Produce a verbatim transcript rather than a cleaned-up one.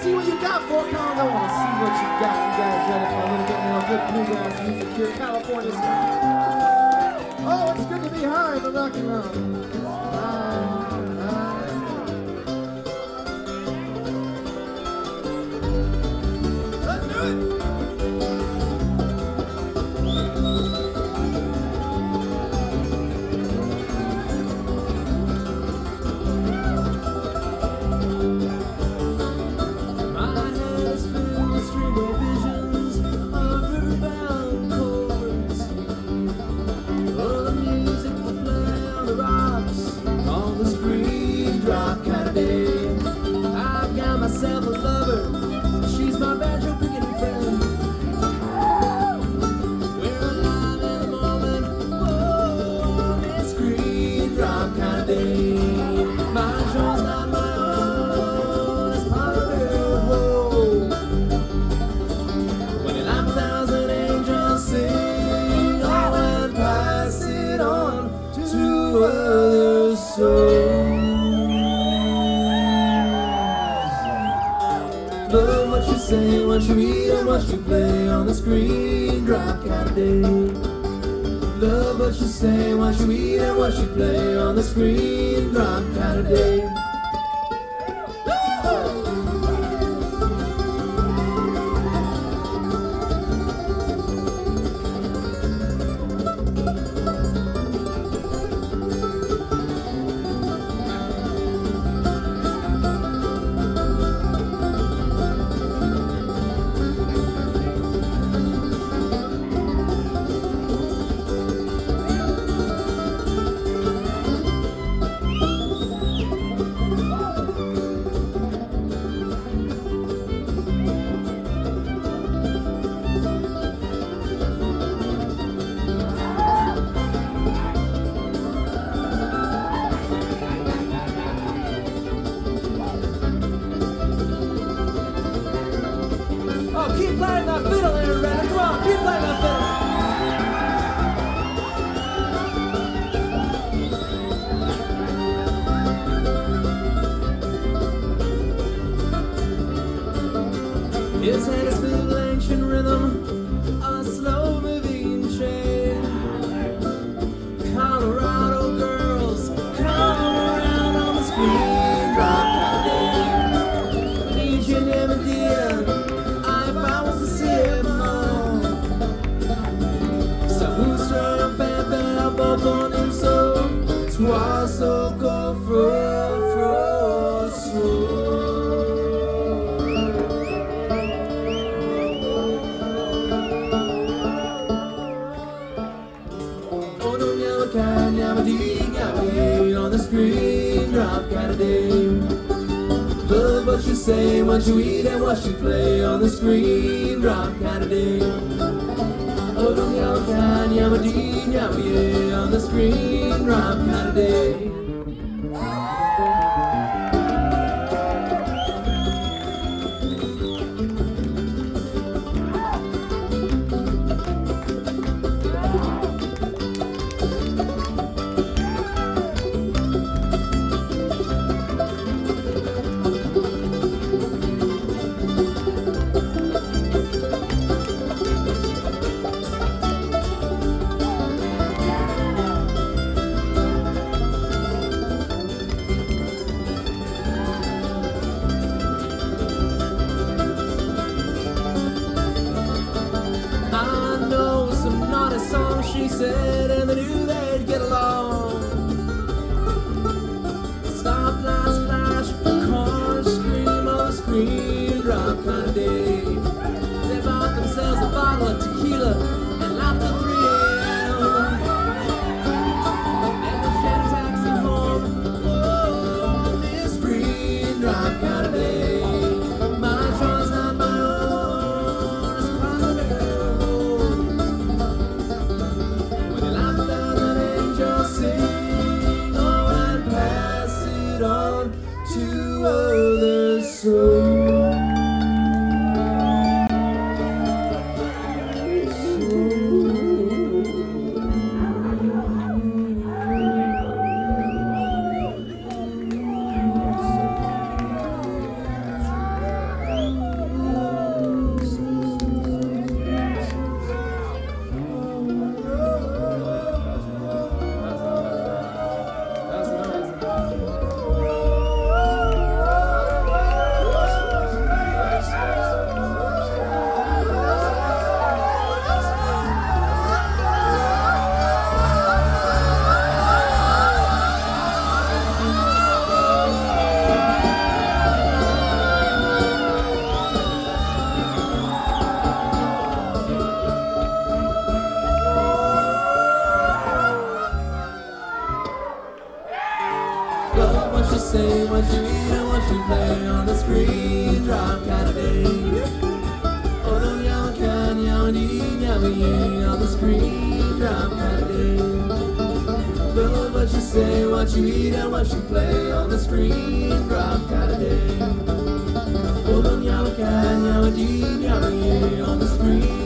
see what you got, Four Cons. I want to see what you got. You guys ready for a little bit more good bluegrass music here, California style? Oh, it's good to be high in the Rocky Mountain. Let's do it. Myself a lover, she's my banjo picking friend. We're alive in the moment, oh, it's green drop kind of day. My joy's not my own, it's part of her whole. When a nine thousand angels sing, oh, and pass it on to other souls. Love what you say, what you eat, and what you play on the screen drop kind of day. Love what you say, what you eat, and what you play on the screen drop kind of day. Keep playing that fiddle there, Red. Come on, keep playing that fiddle. His head is full of ancient rhythm, a slow moving train. Colorado girls come around on the screen drop that day. Legion Indian. Twice so go fro fro so. Oh no, never can, never did, never on the screen drop kind of day. Love what you say, what you eat, and what you play on the screen drop kind of day. Oh no, never can, never did, never on the screen drop kind of day. what you say, what you eat, and what you play on the screen. Drop kind of day. Oh, don't yell, can yell, and eat, yell, yeah, on the screen. Drop kind of day. Love what you say, what you eat, and what you play on the screen. Drop kind of day. Oh, don't yell, can yell, and eat, yell, yeah, on the screen.